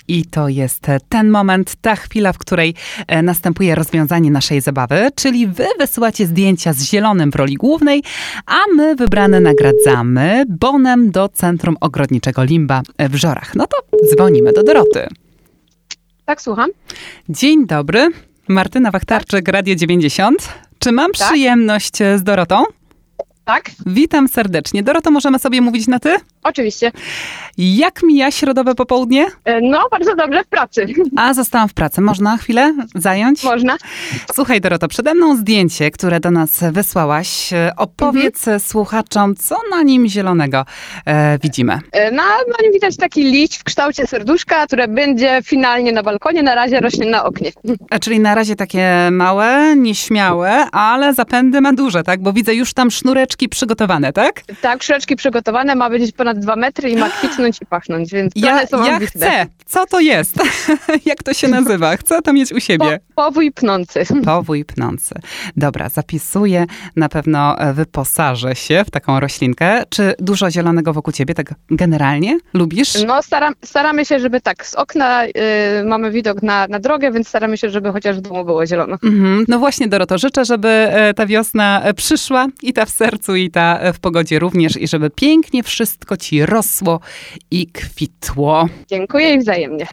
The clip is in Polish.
I to jest ten moment, ta chwila, w której następuje rozwiązanie naszej zabawy, czyli wy wysyłacie zdjęcia z Zielonym w roli głównej, a my wybrane nagradzamy bonem do Centrum Ogrodniczego Limba w Żorach. No to dzwonimy do Doroty. Tak, słucham. Dzień dobry, Martyna Wachtarczyk, Radio 90. Czy mam przyjemność z Dorotą? Tak. Witam serdecznie. Doroto, możemy sobie mówić na ty? Oczywiście. Jak mija środowe popołudnie? No, bardzo dobrze, w pracy. A, zostałam w pracy. Można chwilę zająć? Można. Słuchaj, Doroto, przede mną zdjęcie, które do nas wysłałaś. Opowiedz słuchaczom, co na nim zielonego widzimy. Na nim widać taki liść w kształcie serduszka, które będzie finalnie na balkonie, na razie rośnie na oknie. Czyli na razie takie małe, nieśmiałe, ale zapędy ma duże, tak? Bo widzę już tam sznureczki przygotowane, tak? Tak, sznureczki przygotowane, ma być ponad 2 metry i ma kwitnąć i pachnąć, więc plany są Ja ambitne. chcę! Co to jest? Jak to się nazywa? Chcę to mieć u siebie. Powój pnący. Powój pnący. Dobra, zapisuję. Na pewno wyposażę się w taką roślinkę. Czy dużo zielonego wokół ciebie, tak generalnie? Lubisz? No, staramy się, żeby tak, z okna mamy widok na drogę, więc staramy się, żeby chociaż w domu było zielono. No właśnie, Doroto, życzę, żeby ta wiosna przyszła i ta w sercu, i ta w pogodzie również, i żeby pięknie wszystko ci rosło i kwitło. Dziękuję i wzajemnie.